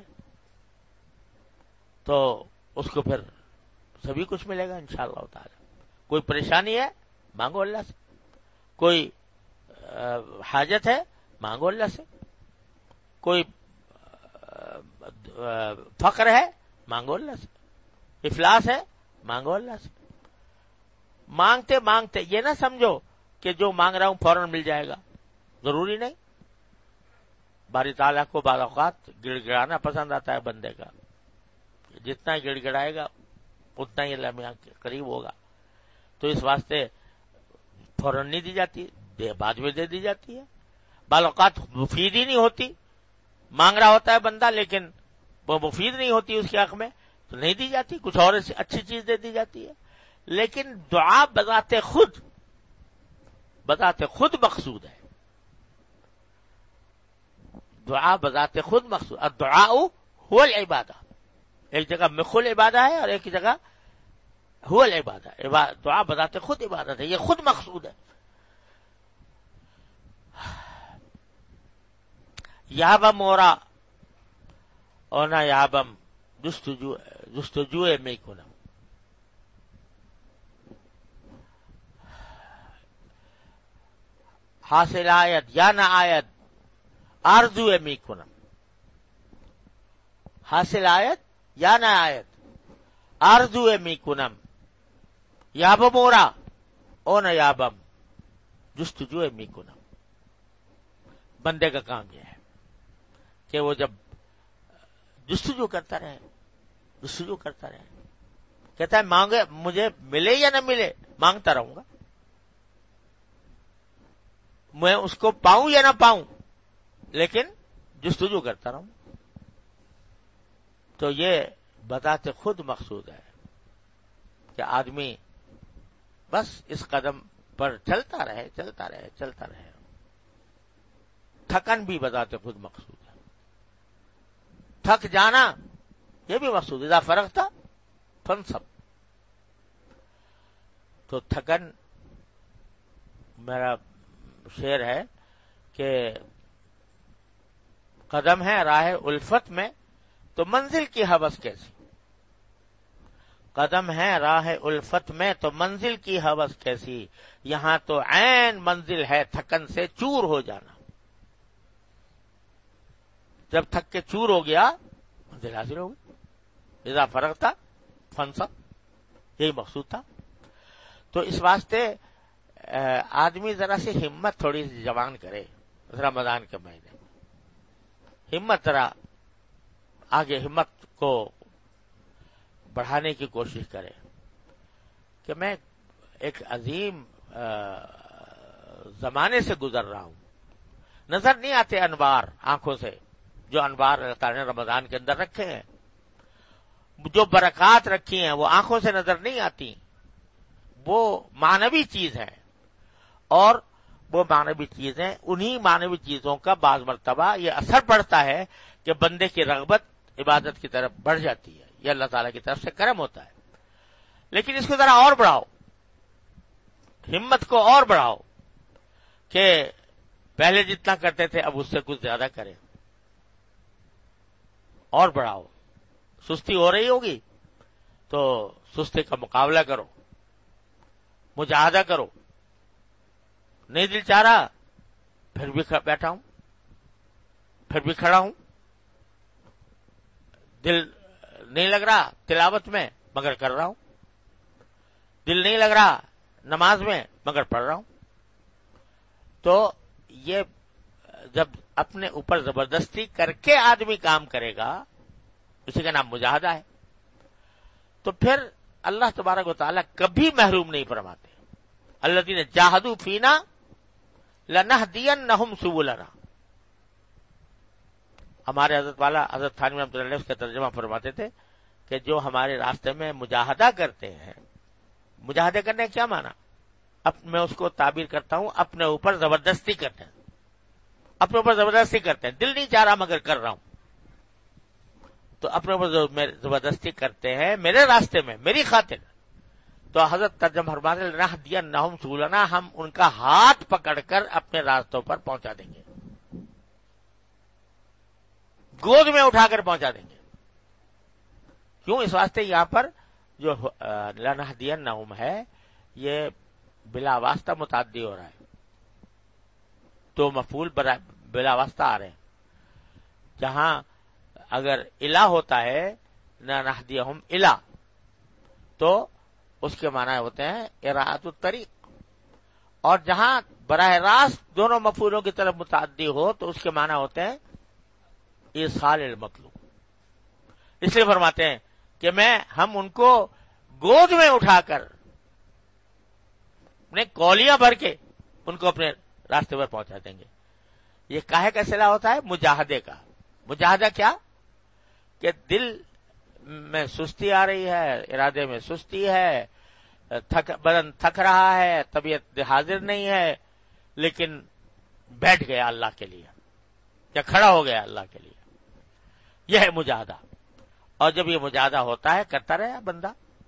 تو اس کو پھر سبھی کچھ ملے گا انشاءاللہ تعالی. کوئی پریشانی ہے مانگو اللہ سے، کوئی حاجت ہے مانگو اللہ سے، کوئی فقر ہے مانگو اللہ سے، افلاس ہے مانگو اللہ سے. مانگتے مانگتے یہ نہ سمجھو کہ جو مانگ رہا ہوں فوراً مل جائے گا، ضروری نہیں. باری تعالیٰ کو بعض اوقات گڑ گڑانا پسند آتا ہے بندے کا، جتنا گڑ گڑائے گا اتنا ہی اللہ میاں کے قریب ہوگا. تو اس واسطے فوراً نہیں دی جاتی، بعد میں دے دی جاتی ہے. بعض اوقات مفید ہی نہیں ہوتی، مانگ رہا ہوتا ہے بندہ لیکن وہ مفید نہیں ہوتی اس کے حق میں، تو نہیں دی جاتی، کچھ اور اچھی چیز دے دی جاتی ہے. لیکن دعا بذات خود بذات خود مقصود ہے. دعا بذات خود مقصود. الدعاء هو العبادہ. ایک جگہ مخل عبادہ ہے اور ایک جگہ هو العبادہ. دعا بذات خود عبادت ہے، یہ خود مقصود ہے. یابم اورا اونا یابم جستجو جستجو می کنم. حاصل آیت یا نہ آیت آرزو می کنم. حاصل آیت یا نہ آیت آرزو می کنم. یابم اورا اونا یابم جستجو می کنم. بندے کا کام یہ ہے کہ وہ جب جستجو کرتا رہے جستجو کرتا رہے کہتا ہے مانگے مجھے ملے یا نہ ملے مانگتا رہوں گا، میں اس کو پاؤں یا نہ پاؤں لیکن جستجو کرتا رہوں. تو یہ بذات خود مقصود ہے کہ آدمی بس اس قدم پر چلتا رہے چلتا رہے چلتا رہے. تھکن بھی بذات خود مقصود ہے، تھک جانا یہ بھی مقصود ہے. اذا فرغت فانصب. تو تھکن میرا شعر ہے کہ قدم ہے راہ الفت میں تو منزل کی ہوس کیسی. قدم ہے راہ الفت میں تو منزل کی ہوس کیسی، یہاں تو عین منزل ہے تھکن سے چور ہو جانا۔ جب تھک کے چور ہو گیا منزل حاصل ہو گئی، اذا فرغ تھا فنصب، یہی مقصود تھا۔ تو اس واسطے آدمی ذرا سی ہمت تھوڑی سی جوان کرے رمضان کے مہینے میں، ہمت ذرا آگے ہمت کو بڑھانے کی کوشش کرے کہ میں ایک عظیم زمانے سے گزر رہا ہوں، نظر نہیں آتے انوار آنکھوں سے، جو انوار اللہ تعالیٰ نے رمضان کے اندر رکھے ہیں، جو برکات رکھی ہیں وہ آنکھوں سے نظر نہیں آتی، وہ معنوی چیز ہے، اور وہ معنوی چیزیں انہی معنوی چیزوں کا بعض مرتبہ یہ اثر پڑتا ہے کہ بندے کی رغبت عبادت کی طرف بڑھ جاتی ہے، یہ اللہ تعالیٰ کی طرف سے کرم ہوتا ہے۔ لیکن اس کو ذرا اور بڑھاؤ، ہمت کو اور بڑھاؤ کہ پہلے جتنا کرتے تھے اب اس سے کچھ زیادہ کریں، اور بڑھاؤ۔ سستی ہو رہی ہوگی تو سستی کا مقابلہ کرو، مجاہدہ کرو، نہیں دل چاہ رہا پھر بھی بیٹھا ہوں، پھر بھی کھڑا ہوں، دل نہیں لگ رہا تلاوت میں مگر کر رہا ہوں، دل نہیں لگ رہا نماز میں مگر پڑھ رہا ہوں۔ تو یہ جب اپنے اوپر زبردستی کر کے آدمی کام کرے گا، اسی کا نام مجاہدہ ہے، تو پھر اللہ تبارک و تعالیٰ کبھی محروم نہیں فرماتے۔ الذین جاہدوا فینا لنہدینہم سبلنا، ہمارے حضرت والا حضرت تھانوی رحمۃ اللہ علیہ اس کا ترجمہ فرماتے تھے کہ جو ہمارے راستے میں مجاہدہ کرتے ہیں، مجاہدے کرنے کیا معنی؟ اب میں اس کو تعبیر کرتا ہوں اپنے اوپر زبردستی کرتے ہیں، اپنے اوپر زبردستی کرتے ہیں، دل نہیں چاہ رہا مگر کر رہا ہوں، تو اپنے اوپر زبردستی کرتے ہیں میرے راستے میں میری خاطر، تو حضرت ترجمہ فرماتے ہیں لنہدینہم سبلنا، ہم ان کا ہاتھ پکڑ کر اپنے راستوں پر پہنچا دیں گے، گود میں اٹھا کر پہنچا دیں گے۔ کیوں؟ اس واسطے یہاں پر جو لنہدینہم ہے یہ بلا واسطہ متعدی ہو رہا ہے، تو مفعول بلا واسطہ آ رہے ہیں، جہاں اگر الہ ہوتا ہے لنہدینہم الہ تو اس کے معنی ہوتے ہیں اراۃ الطریق، اور جہاں براہ راست دونوں مفعولوں کی طرف متعدی ہو تو اس کے معنی ہوتے ہیں ایصال المطلوب۔ اس لیے فرماتے ہیں کہ میں ہم ان کو گود میں اٹھا کر اپنے کولیاں بھر کے ان کو اپنے راستے پر پہنچا دیں گے۔ یہ کاہے کا صلہ ہوتا ہے؟ مجاہدے کا۔ مجاہدہ کیا؟ کہ دل میں سستی آ رہی ہے، ارادے میں سستی ہے، تھک بدن تھک رہا ہے، طبیعت حاضر نہیں ہے، لیکن بیٹھ گیا اللہ کے لیے یا کھڑا ہو گیا اللہ کے لیے، یہ ہے مجاہدہ۔ اور جب یہ مجاہدہ ہوتا ہے کرتا رہے بندہ،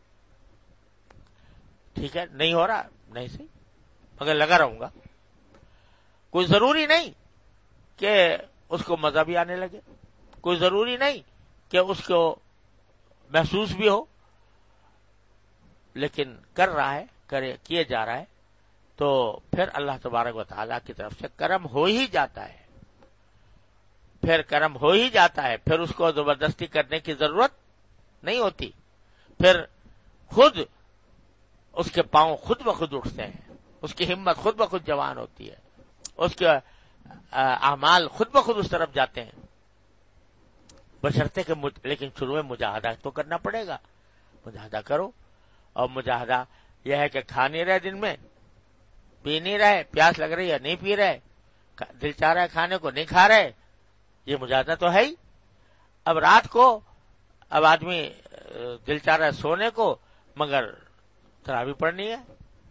ٹھیک ہے نہیں ہو رہا نہیں صحیح مگر لگا رہوں گا، کوئی ضروری نہیں کہ اس کو مزہ بھی آنے لگے، کوئی ضروری نہیں کہ اس کو محسوس بھی ہو، لیکن کر رہا ہے، کرے کیے جا رہا ہے، تو پھر اللہ تبارک و تعالیٰ کی طرف سے کرم ہو ہی جاتا ہے، پھر کرم ہو ہی جاتا ہے، پھر اس کو زبردستی کرنے کی ضرورت نہیں ہوتی، پھر خود اس کے پاؤں خود بخود اٹھتے ہیں، اس کی ہمت خود بخود جوان ہوتی ہے، اس کے اعمال خود بخود اس طرف جاتے ہیں، بشرطے کہ لیکن شروع میں مجاہدہ تو کرنا پڑے گا۔ مجاہدہ کرو، اور مجاہدہ یہ ہے کہ کھا نہیں رہے، دن میں پی نہیں رہے، پیاس لگ رہی ہے نہیں پی رہے، دل چاہ رہا ہے کھانے کو نہیں کھا رہے، یہ مجاہدہ تو ہے ہی۔ اب رات کو اب آدمی دل چاہ رہا ہے سونے کو مگر تراویح پڑھنی ہے،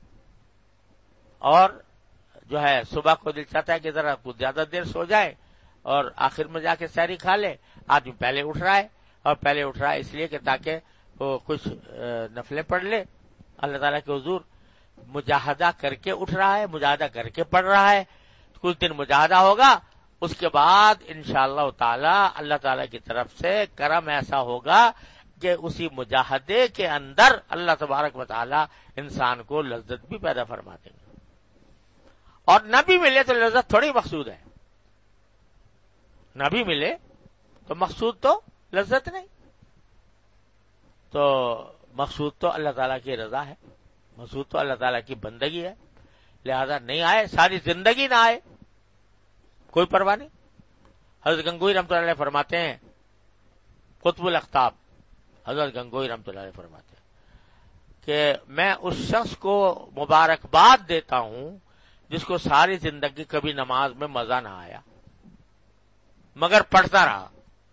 اور جو ہے صبح کو دل چاہتا ہے کہ ذرا کچھ زیادہ دیر سو جائے اور آخر میں جا کے سحری کھا لے، آدمی پہلے اٹھ رہا ہے، اور پہلے اٹھ رہا ہے اس لیے کہ تاکہ وہ کچھ نفلیں پڑھ لے اللہ تعالیٰ کے حضور، مجاہدہ کر کے اٹھ رہا ہے، مجاہدہ کر کے پڑھ رہا ہے، کچھ دن مجاہدہ ہوگا، اس کے بعد انشاءاللہ تعالی اللہ تعالیٰ کی طرف سے کرم ایسا ہوگا، کہ اسی مجاہدے کے اندر اللہ تبارک و تعالی انسان کو لذت بھی پیدا فرما دیں گے. اور نہ بھی ملے تو لذت تھوڑی مقصود ہے، نہ بھی ملے تو مقصود تو لذت نہیں، تو مقصود تو اللہ تعالیٰ کی رضا ہے، مقصود تو اللہ تعالیٰ کی بندگی ہے. لہذا نہیں آئے، ساری زندگی نہ آئے، کوئی پرواہ نہیں. حضرت گنگوئی رحمۃ اللہ علیہ فرماتے ہیں، قطب الاقطاب حضرت گنگوئی رحمۃ اللہ علیہ فرماتے ہیں کہ میں اس شخص کو مبارکباد دیتا ہوں جس کو ساری زندگی کبھی نماز میں مزہ نہ آیا مگر پڑھتا رہا.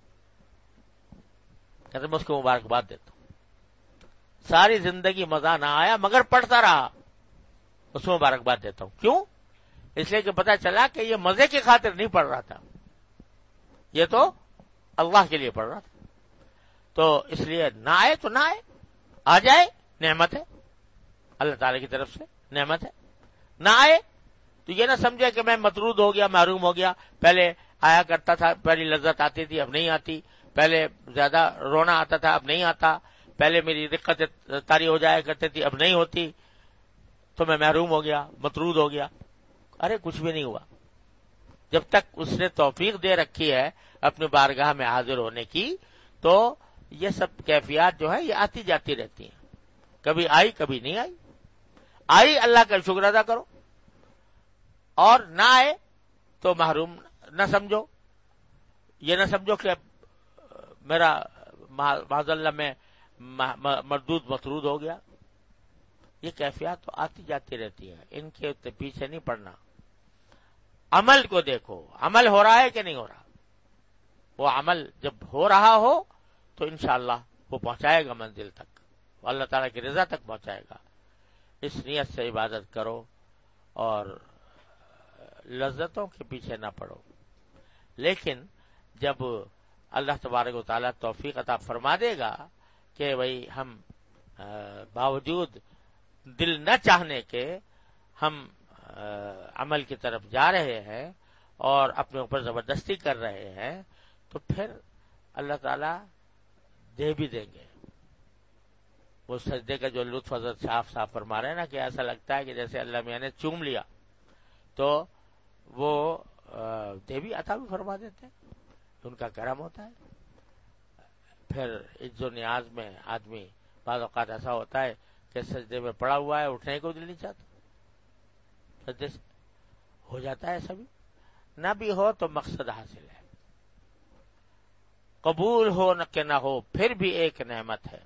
کہتے میں اس کو مبارکباد دیتا ہوں، ساری زندگی مزہ نہ آیا مگر پڑھتا رہا، اس کو مبارکباد دیتا ہوں. کیوں؟ اس لیے کہ پتا چلا کہ یہ مزے کی خاطر نہیں پڑھ رہا تھا، یہ تو اللہ کے لیے پڑھ رہا تھا. تو اس لیے نہ آئے تو نہ آئے، آ جائے نعمت ہے، اللہ تعالی کی طرف سے نعمت ہے. نہ آئے تو یہ نہ سمجھے کہ میں مطرود ہو گیا، محروم ہو گیا. پہلے آیا کرتا تھا، پہلی لذت آتی تھی، اب نہیں آتی. پہلے زیادہ رونا آتا تھا، اب نہیں آتا. پہلے میری دقت طاری ہو جایا کرتی تھی، اب نہیں ہوتی، تو میں محروم ہو گیا، مطرود ہو گیا. ارے کچھ بھی نہیں ہوا. جب تک اس نے توفیق دے رکھی ہے اپنی بارگاہ میں حاضر ہونے کی، تو یہ سب کیفیات جو ہے یہ آتی جاتی رہتی ہیں. کبھی آئی کبھی نہیں آئی. آئی اللہ کا شکر ادا کرو، اور نہ آئے تو محروم نہ سمجھو. یہ نہ سمجھو کہ میرا معاذ اللہ میں مردود مطرود ہو گیا. یہ کیفیات تو آتی جاتی رہتی ہیں، ان کے پیچھے نہیں پڑنا. عمل کو دیکھو، عمل ہو رہا ہے کہ نہیں ہو رہا. وہ عمل جب ہو رہا ہو تو انشاءاللہ وہ پہنچائے گا منزل تک، وہ اللہ تعالیٰ کی رضا تک پہنچائے گا. اس نیت سے عبادت کرو اور لذتوں کے پیچھے نہ پڑو. لیکن جب اللہ تبارک و تعالیٰ توفیق عطا فرما دے گا کہ بھئی ہم باوجود دل نہ چاہنے کے ہم عمل کی طرف جا رہے ہیں اور اپنے اوپر زبردستی کر رہے ہیں، تو پھر اللہ تعالیٰ دے بھی دیں گے. وہ سجدے کا جو لطف حضرت صاف صاف فرما رہے ہیں نا، کہ ایسا لگتا ہے کہ جیسے اللہ میاں نے چوم لیا، تو وہ دے بھی عطا بھی فرما دیتے ہیں. ان کا کرم ہوتا ہے. پھر عز و نیاز میں آدمی بعض اوقات ایسا ہوتا ہے کہ سجدے میں پڑا ہوا ہے، اٹھنے کو دل نہیں چاہتا، سجدے سے ہو جاتا ہے. سبھی نہ بھی ہو تو مقصد حاصل ہے. قبول ہو نہ کہ نہ ہو پھر بھی ایک نعمت ہے.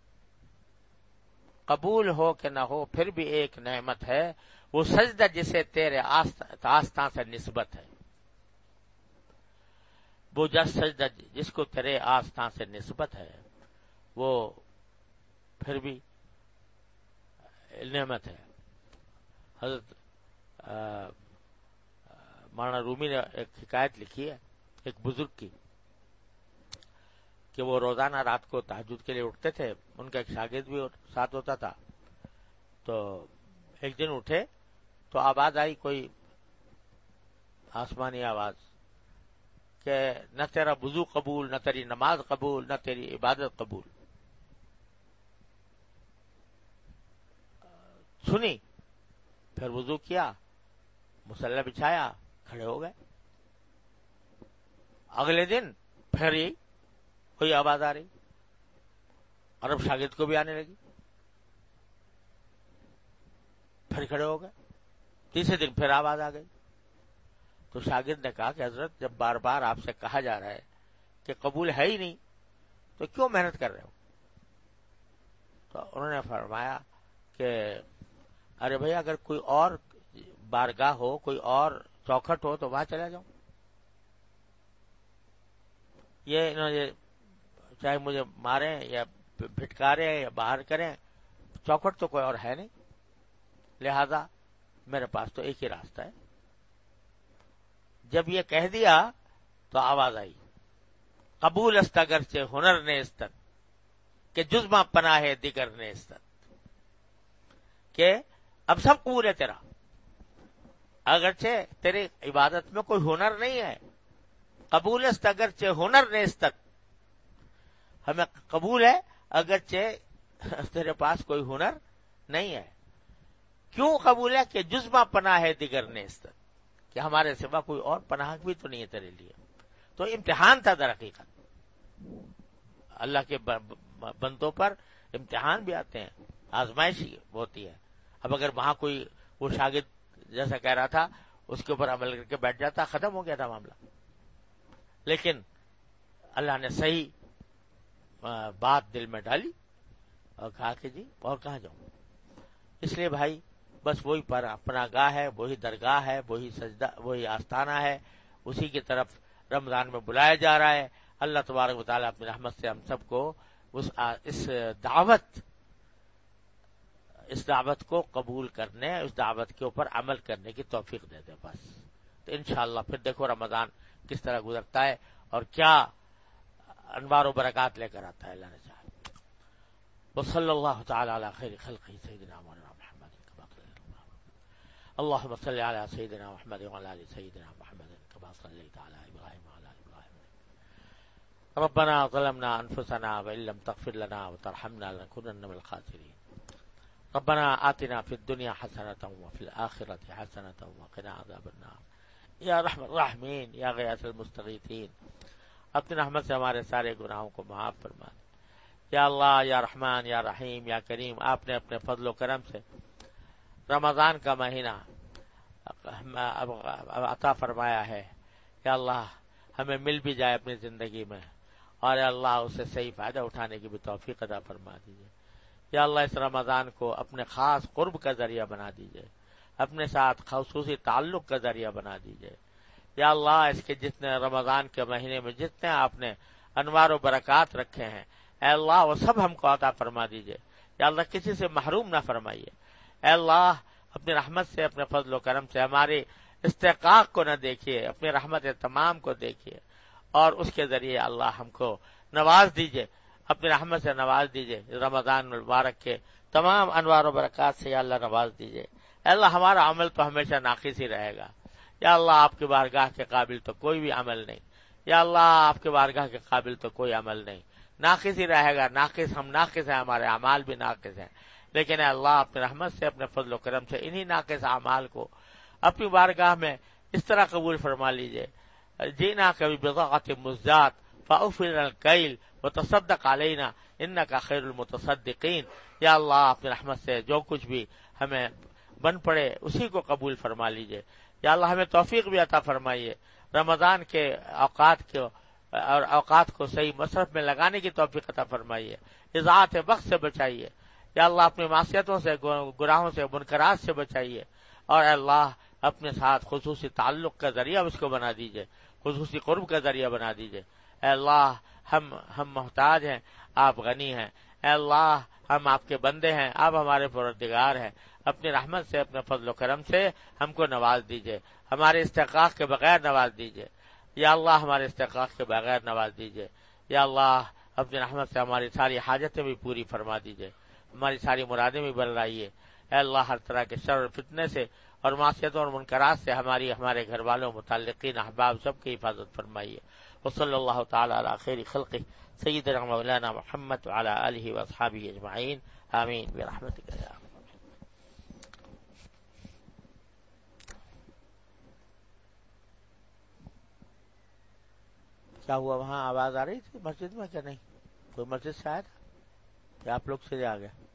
قبول ہو کہ نہ ہو پھر بھی ایک نعمت ہے، وہ سجدہ جسے تیرے آستاں سے نسبت ہے. وہ جس سجدہ جس کو تیرے آستاں سے نسبت ہے، وہ پھر بھی نعمت ہے. حضرت مولانا رومی نے ایک حکایت لکھی ہے ایک بزرگ کی، کہ وہ روزانہ رات کو تہجد کے لیے اٹھتے تھے. ان کا ایک شاگرد بھی ساتھ ہوتا تھا. تو ایک دن اٹھے تو آواز آئی، کوئی آسمانی آواز، کہ نہ تیرا وضو قبول، نہ تیری نماز قبول، نہ تیری عبادت قبول. سنی، پھر وضو کیا، مصلی بچھایا، کھڑے ہو گئے. اگلے دن پھر یہ کوئی آواز آ رہی، اور اب شاگرد کو بھی آنے لگی، پھر کھڑے ہو گئے. تیسرے دن پھر آواز آ گئی. تو شاگرد نے کہا کہ حضرت جب بار بار آپ سے کہا جا رہا ہے کہ قبول ہے ہی نہیں تو کیوں محنت کر رہے ہو؟ تو انہوں نے فرمایا کہ ارے بھائی اگر کوئی اور بارگاہ ہو، کوئی اور چوکھٹ ہو تو وہاں چلا جاؤں. یہ انہوں نے چاہے مجھے ماریں یا پھٹکاریں یا باہر کریں، چوکھٹ تو کوئی اور ہے نہیں، لہذا میرے پاس تو ایک ہی راستہ ہے. جب یہ کہہ دیا تو آواز آئی، قبول است اگرچہ ہنر نے استت کہ جزما پناہ دیگر نے استت، کہ اب سب قبول ہے تیرا، اگرچہ تیری عبادت میں کوئی ہنر نہیں ہے. قبول است اگرچہ ہنر نے استت، ہمیں قبول ہے اگرچہ تیرے پاس کوئی ہنر نہیں ہے. کیوں قبول ہے؟ کہ جزما پناہ ہے دیگر نیست، کہ ہمارے سوا کوئی اور پناہ بھی تو نہیں ہے تیرے لیے. تو امتحان تھا در حقیقت. اللہ کے بندوں پر امتحان بھی آتے ہیں، آزمائش ہوتی ہے. اب اگر وہاں کوئی وہ شاگرد جیسا کہہ رہا تھا اس کے اوپر عمل کر کے بیٹھ جاتا، ختم ہو گیا تھا معاملہ. لیکن اللہ نے صحیح بات دل میں ڈالی اور کہا کہ جی اور کہاں جاؤں. اس لیے بھائی بس وہی پر اپنا گاہ ہے، وہی درگاہ ہے، وہی سجدہ، وہی آستانہ ہے، اسی کی طرف رمضان میں بلایا جا رہا ہے. اللہ تبارک و تعالیٰ اپنی رحمت سے ہم سب کو اس اس دعوت اس دعوت کو قبول کرنے، اس دعوت کے اوپر عمل کرنے کی توفیق دے دے بس. تو انشاءاللہ پھر دیکھو رمضان کس طرح گزرتا ہے اور کیا انوار و برکات لے کر آتا ہے اللہ نے چاہا. وصلی اللہ تعالی علی خیر خلقہ سیدنا مولانا محمد. اللهم صل على سيدنا محمد وعلى ال سيدنا محمد كما صليت على ابراهيم وعلى ال ابراهيم. ربنا ظلمنا انفسنا وان لم تغفر لنا وترحمنا لنكونن من الخاسرين. ربنا آتنا في الدنيا حسنة وفي الآخرة حسنة وقنا عذاب النار. یا رحم الراحمین، یا غیاث المستغیثین، اپنی رحمت سے ہمارے سارے گناہوں کو معاف فرما دے. یا اللہ، یا رحمان، یا رحیم، یا کریم، آپ نے اپنے فضل و کرم سے رمضان کا مہینہ عطا فرمایا ہے. یا اللہ ہمیں مل بھی جائے اپنی زندگی میں، اور یا اللہ اسے صحیح فائدہ اٹھانے کی بھی توفیق عطا فرما دیجیے. یا اللہ اس رمضان کو اپنے خاص قرب کا ذریعہ بنا دیجیے، اپنے ساتھ خصوصی تعلق کا ذریعہ بنا دیجیے. یا اللہ اس کے جتنے رمضان کے مہینے میں جتنے آپ نے انوار و برکات رکھے ہیں، اے اللہ وہ سب ہم کو عطا فرما دیجیے. یا اللہ کسی سے محروم نہ فرمائیے. اے اللہ اپنی رحمت سے، اپنے فضل و کرم سے ہمارے استحقاق کو نہ دیکھیے، اپنی رحمت تمام کو دیکھیے، اور اس کے ذریعے اللہ ہم کو نواز دیجیے، اپنی رحمت سے نواز دیجیے. رمضان مبارک کے تمام انوار و برکات سے یا اللہ نواز دیجیے. اے اللہ ہمارا عمل تو ہمیشہ ناقص ہی رہے گا. یا اللہ آپ کے بارگاہ کے قابل تو کوئی بھی عمل نہیں. یا اللہ آپ کے بارگاہ کے قابل تو کوئی عمل نہیں، ناقص ہی رہے گا. ناقص ہم ناقص ہیں، ہمارے اعمال بھی ناقص ہیں. لیکن اے اللہ اپنے رحمت سے، اپنے فضل و کرم سے انہی ناقص اعمال کو اپنی بارگاہ میں اس طرح قبول فرما لیجیے. جینا کبھی بضاعت مزدات فاغفر الکیل وتصدق علینا انک خیر المتصدقین. یا اللہ اپنی رحمت سے جو کچھ بھی ہمیں بن پڑے اسی کو قبول فرما لیجیے. یا اللہ ہمیں توفیق بھی عطا فرمائیے، رمضان کے اوقات کو اور اوقات کو صحیح مصرف میں لگانے کی توفیق عطا فرمائیے، اضاعت وقت سے بچائیے. یا اللہ اپنی معصیتوں سے، گناہوں سے، منکرات سے بچائیے، اور اے اللہ اپنے ساتھ خصوصی تعلق کا ذریعہ اس کو بنا دیجیے، خصوصی قرب کا ذریعہ بنا دیجیے. اے اللہ ہم ہم محتاج ہیں، آپ غنی ہیں. اے اللہ ہم آپ کے بندے ہیں، آپ ہمارے پروردگار ہیں. اپنی رحمت سے، اپنے فضل و کرم سے ہم کو نواز دیجیے، ہمارے استحقاق کے بغیر نواز دیجیے. یا اللہ ہمارے استحقاق کے بغیر نواز دیجیے. یا اللہ اپنی رحمت سے ہماری ساری حاجتیں بھی پوری فرما دیجیے، ہماری ساری مرادیں بھی بلائیے. اے اللہ ہر طرح کے شر اور فتنے سے اور معصیتوں اور منکرات سے ہماری ہمارے گھر والوں، متعلقین، احباب سب کی حفاظت فرمائیے. وصلی اللہ تعالی علی خیر خلقہ سیدنا مولانا محمد وعلی آلہ واصحابہ اجمعین آمین برحمتک یا ارحم. کیا ہوا وہاں آواز آ رہی تھی مسجد میں کہ نہیں؟ کوئی مسجد سے آیا تھا کہ آپ لوگ سے آ گئے؟